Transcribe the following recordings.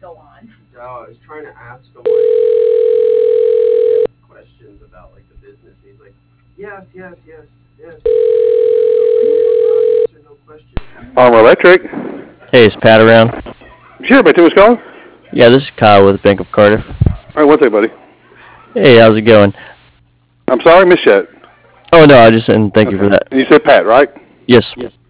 No, I was trying to ask him questions about like the business. And he's like, yes, yes, yes, yes. Yes or no question. Armor Electric. Hey, is Pat around? Sure, but who's calling? Yeah, this is Kyle with Bank of Cardiff. All right, one second, buddy. Hey, how's it going? I'm sorry, missed you. Oh, no, I just didn't thank you for that. And you said Pat, right? Yes.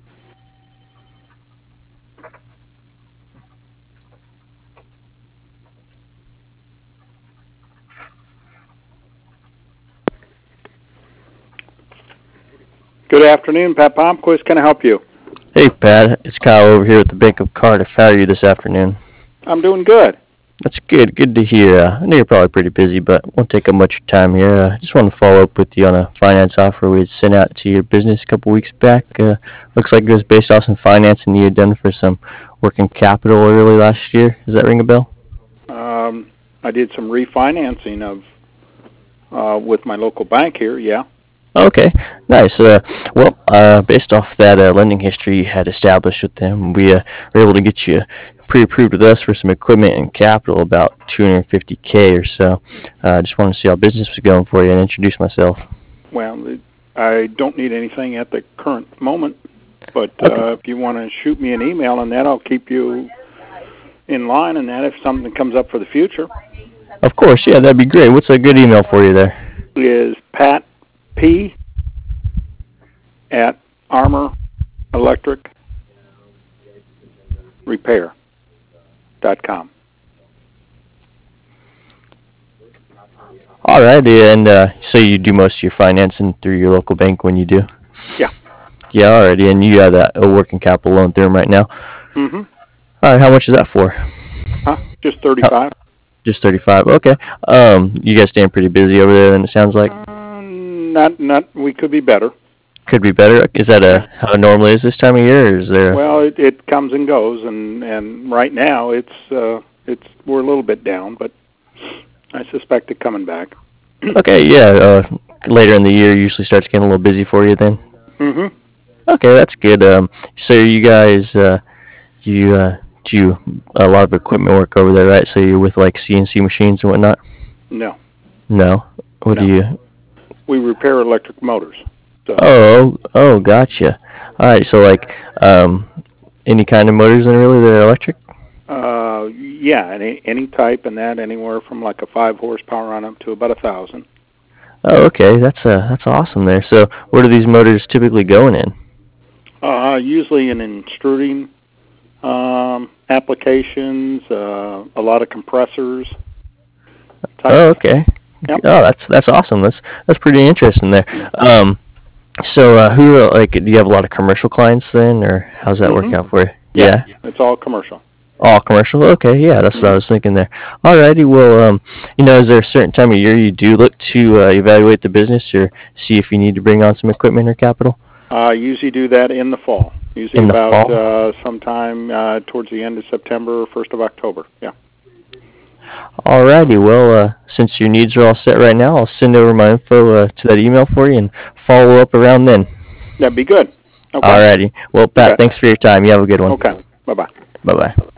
Good afternoon, Pat Palmquist. Can I help you? Hey, Pat. It's Kyle over here with the Bank of Cardiff. How are you this afternoon? I'm doing good. That's good. Good to hear. I know you're probably pretty busy, but won't take up much of your time here. I just want to follow up with you on a finance offer we had sent out to your business a couple weeks back. Looks like it was based off some financing you had done for some working capital early last year. Does that ring a bell? I did some refinancing of with my local bank here, yeah. Okay, nice. Based off that lending history you had established with them, we were able to get you pre-approved with us for some equipment and capital, about $250K or so. I just wanted to see how business was going for you and introduce myself. Well, I don't need anything at the current moment, but Okay. if you want to shoot me an email on that, I'll keep you in line on that if something comes up for the future. Of course, yeah, that'd be great. What's a good email for you there? Is Pat P at armorelectricrepair.com. Alrighty, and so you do most of your financing through your local bank when you do? Yeah. Yeah, alrighty, and you have that a working capital loan through them right now? Mm-hmm. Alright, how much is that for? Just 35. Just 35. Okay. You guys staying pretty busy over there, then it sounds like. Not. We could be better. Could be better. Is that how it normally is this time of year, or is there? Well, it comes and goes, and right now we're a little bit down, but I suspect it coming back. Okay. Yeah. Later in the year, usually starts getting a little busy for you then. Mm-hmm. Okay, that's good. So you guys, do a lot of equipment work over there, right? So you're with like CNC machines and whatnot. No. No. What do you? We repair electric motors. So. Oh, gotcha. All right, so like, any kind of motors then really that are electric? Yeah, any type, and that anywhere from like a 5 horsepower on up to about 1,000. Oh, okay, that's awesome there. So, what are these motors typically going in? Usually in extruding applications, a lot of compressors. Oh, okay. Yep. Oh, that's awesome. That's pretty interesting there. So, do you have a lot of commercial clients then, or how's that working out for you? Yeah, it's all commercial. All commercial? Okay, yeah, that's what I was thinking there. Alrighty, well, is there a certain time of year you do look to evaluate the business or see if you need to bring on some equipment or capital? Usually do that in the fall. Usually in the about fall? Sometime towards the end of September or 1st of October. Yeah. Alrighty, well, since your needs are all set right now, I'll send over my info to that email for you and follow up around then. That'd be good. Okay. Alrighty. Well, Pat, Okay. thanks for your time. You have a good one. Okay. Bye-bye. Bye-bye.